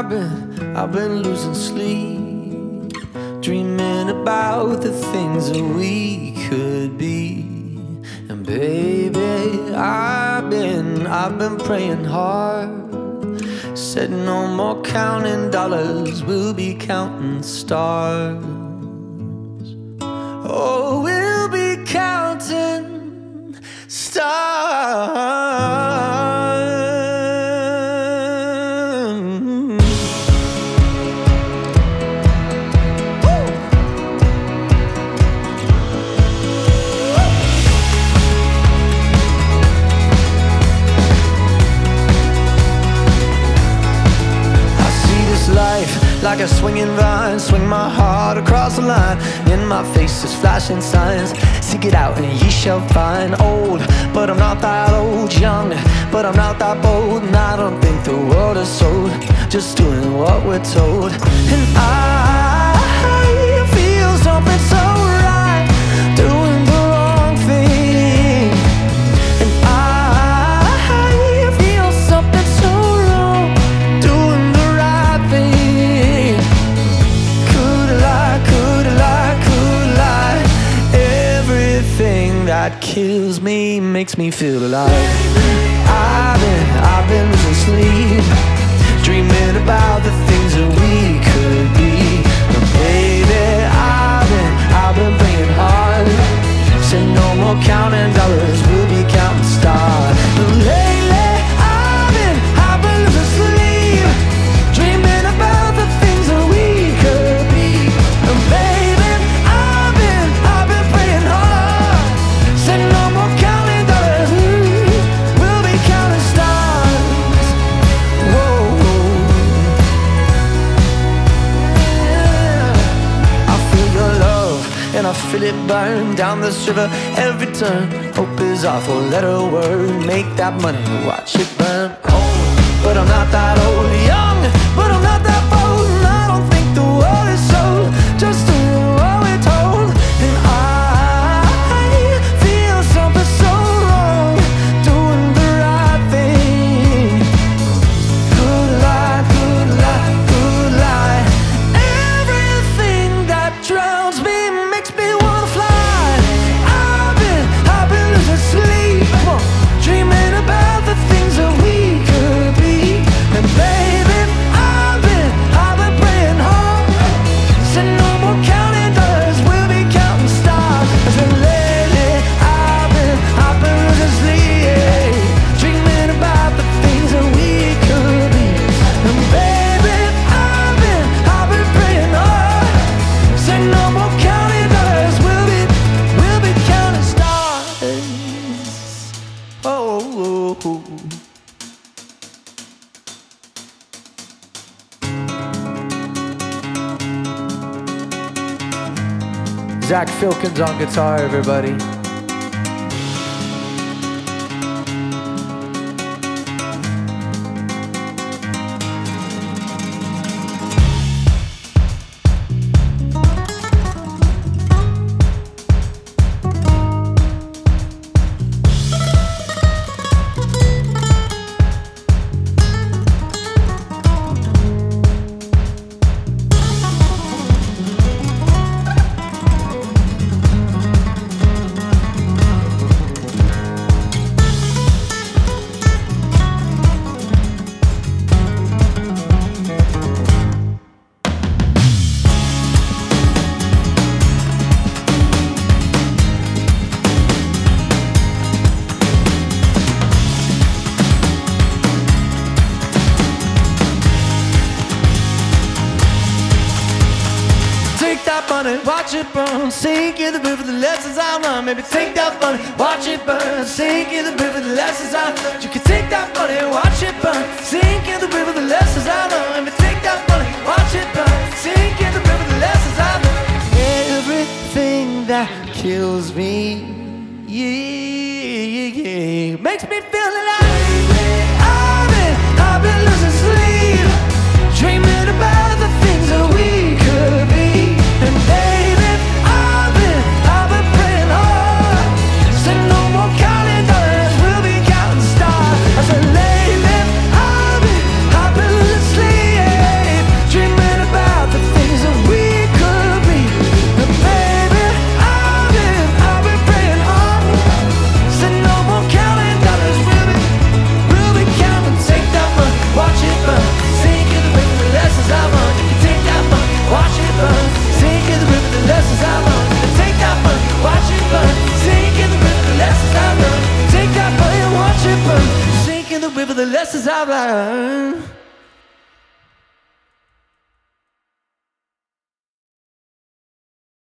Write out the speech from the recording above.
I've been losing sleep, dreaming about the things that we could be. And baby, I've been praying hard. Said no more counting dollars, we'll be counting stars. Oh, we'll be counting stars. Like a swinging vine, swing my heart across the line. In my face is flashing signs. Seek it out and ye shall find. Old, but I'm not that old. Young, but I'm not that bold. And I don't think the world is sold, just doing what we're told. And I feel something so right, doing the wrong thing. And I feel something so wrong, doing the right thing. Everything that kills me makes me feel alive. I've been losing sleep, dreaming about the things that we could be. But baby, I've been praying hard. Said no more counting dollars, we'll be counting stars. But lately, I've been losing sleep, dreaming about the things that we could be. And baby, I've been praying hard. Said no more counting dollars, we'll be counting stars. Whoa, yeah. I feel your love and I feel it burn down this river every turn. Hope is our four-letter word. Make that money, watch it burn. Old, but I'm not that old. Young, but I'm not that bold. And I don't think the world is sold, just doing what we're told. And I feel something so wrong, doing the right thing. Good lie, good lie, good lie. Everything that drowns me makes me wanna fly. I've been losing sleep, dreaming about the things that we could be. And baby, I've been praying hard. Said no more counting dollars, we'll be counting stars. I said lately, I've been losing sleep, dreaming about the things that we could be. And baby, I've been praying hard. Said no more counting dollars, we'll be counting stars. Oh. Zach Filkins on guitar, everybody. Watch it burn, sink in the river, the lessons I learned. Maybe take that money, watch it burn, sink in the river, the lessons I learned. You can take that money, watch it burn, sink in the river, the lessons I learned. Maybe take that money, watch it burn, sink in the river, the lessons I learned. Everything that kills me, yeah, makes me feel alive. I've been losing sleep, dreaming about the things that we could be. And baby, I've been praying hard. Said no more counting dollars, we'll be counting stars. I said lately, I've been losing sleep. lessons I've learned.